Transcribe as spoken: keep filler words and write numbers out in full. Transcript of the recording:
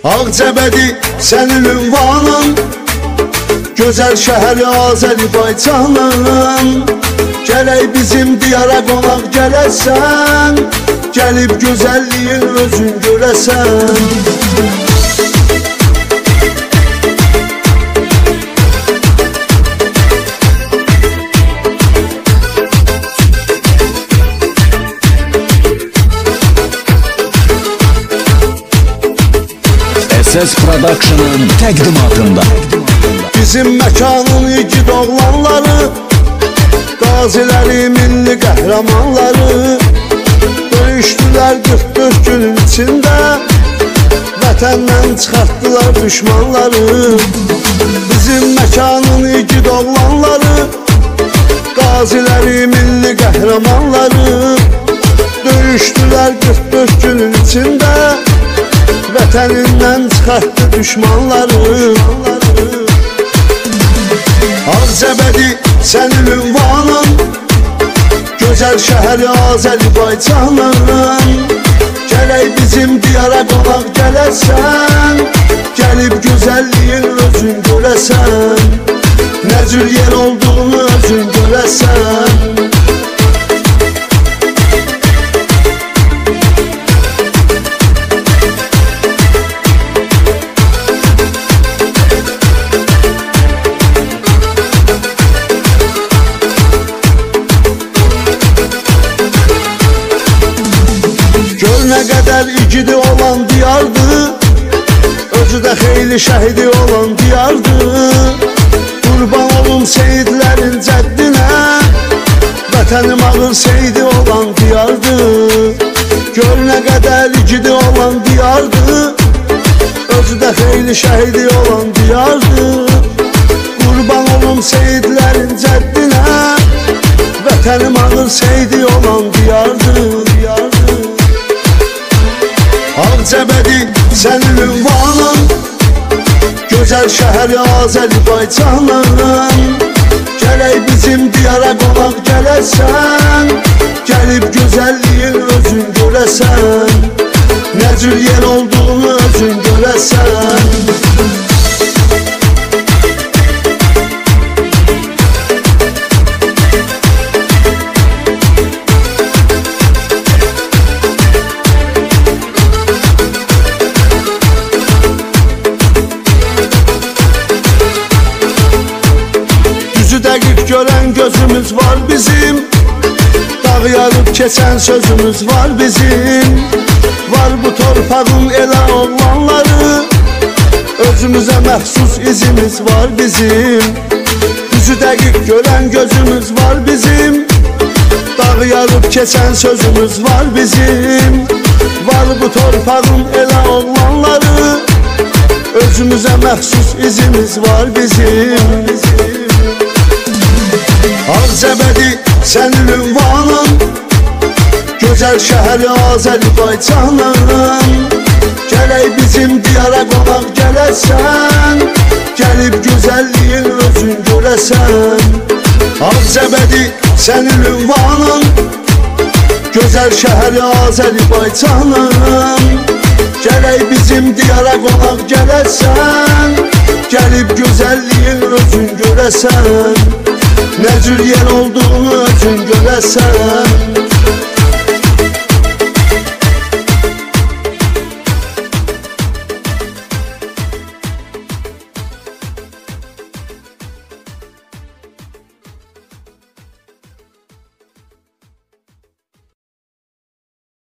Ağcabədi sənin ünvanın, gözəl şəhəri Azərbaycanın. Gələk bizim diyara qonaq gələsən, gəlib gözəlliyin özün görəsən. Ses Production'ın təqdimatında bizim məkanın igid oğlanları, qaziləri, milli qəhrəmanları döyüşdülər qırx dörd günün içində, vətəndən çıxartdılar düşmanları. Bizim məkanın igid oğlanları, qaziləri, milli qəhrəmanları döyüşdülər qırx dörd günün içində, vətənindən çıxartdı düşmanları. Ağcabədi sənin ünvanın, gözəl şəhəri Azərbaycanın. Gələk bizim diyara qonaq gələsən, gəlib gözəlliyin özün görəsən. Nə cür yer olduğunu özün görəsən. Nə qədər igidi olan diyardı, özü də xeyli şəhidi olan diyardı. Qurban olum seyidlərin cəddinə, vətənim ağır seyidi olan diyardı. Gör nə qədər igidi olan diyardı, özü də xeyli şəhidi olan diyardı. Qurban olum seyidlərin cəddinə, vətənim ağır seyidi olan diyardı, diyardı. Ağcabədi sənin ünvanın, gözəl şəhəri Azərbaycanın. Gələk bizim diyara qonaq gələsən, gəlib gözəlliyin özün görəsən. Nə cür yer olduğunu özün görəsən. Dəqiq görən gözümüz var bizim, dağ yarıb keçən sözümüz var bizim. Var bu torpağın elə oğlanları, özümüzə məxsus izimiz var bizim. Düzü dəqiq görən gözümüz var bizim, dağ yarıb keçən sözümüz var bizim. Var bu torpağın elə oğlanları, özümüzə məxsus izimiz var bizim. Ağcabədi sənin ünvanın, gözəl şəhəri Azərbaycanın. Gələk bizim diyara qonaq gələsən, gəlib gözəlliyin özün görəsən. Ağcabədi sənin ünvanın, gözəl şəhəri Azərbaycanın. Gələk bizim diyara qonaq gələsən, gəlib gözəlliyin özün görəsən. Nə cür yer olduğunu özün görəsən.